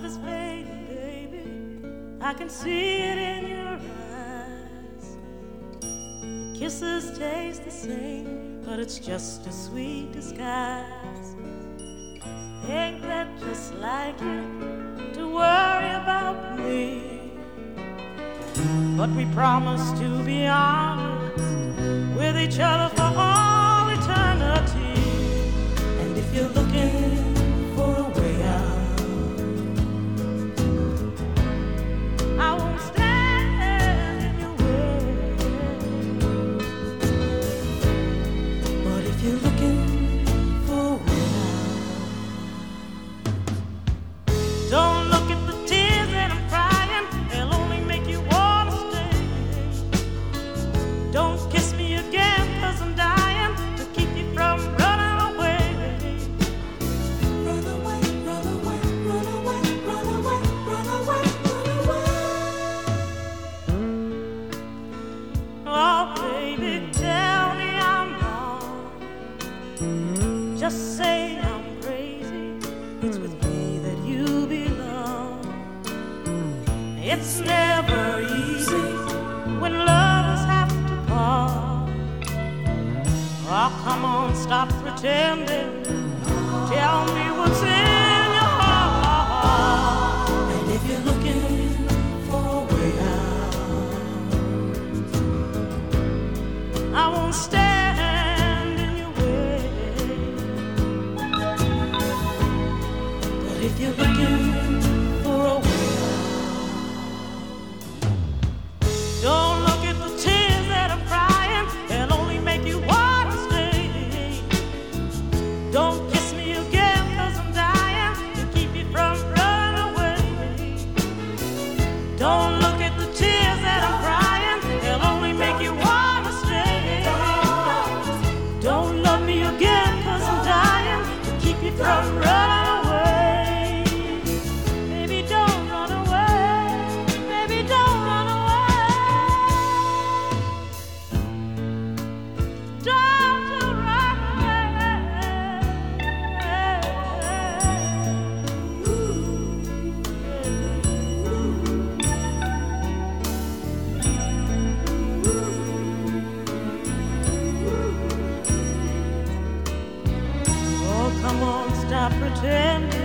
love is fading, baby. I can see it in your eyes. Kisses taste the same, but it's just a sweet disguise. Ain't that just like you to worry about me? But we promised to be honest with each other for all eternity. And if you're looking for a way out, I won't stand in your way. But if you're looking for a way out, don't look at the tears that I'm crying. They'll only make you want to stay. Don't kiss me again, 'cause I'm dying to keep you from running away. Run away, run away, run away, run away, run away, run away. Oh, baby, tell me I'm wrong. Just say I'm crazy. It's with me that you belong. It's never easy when lovers have to part. Oh, come on, stop pretending. Tell me what's in your heart. And if you're looking for a way out, I won't stand in your way. But if you're looking for a way out, don't look at the tears that I'm crying. They'll only make you want to stay. Don't kiss me again, 'cause I'm dying to keep you from running away. Don't look at the tears that I'm crying. They'll only make you want to stay. Don't love me again, 'cause I'm dying to keep you from running away. Baby, don't run away. Baby, don't run away. Don't you run away. Oh, come on, stop pretending.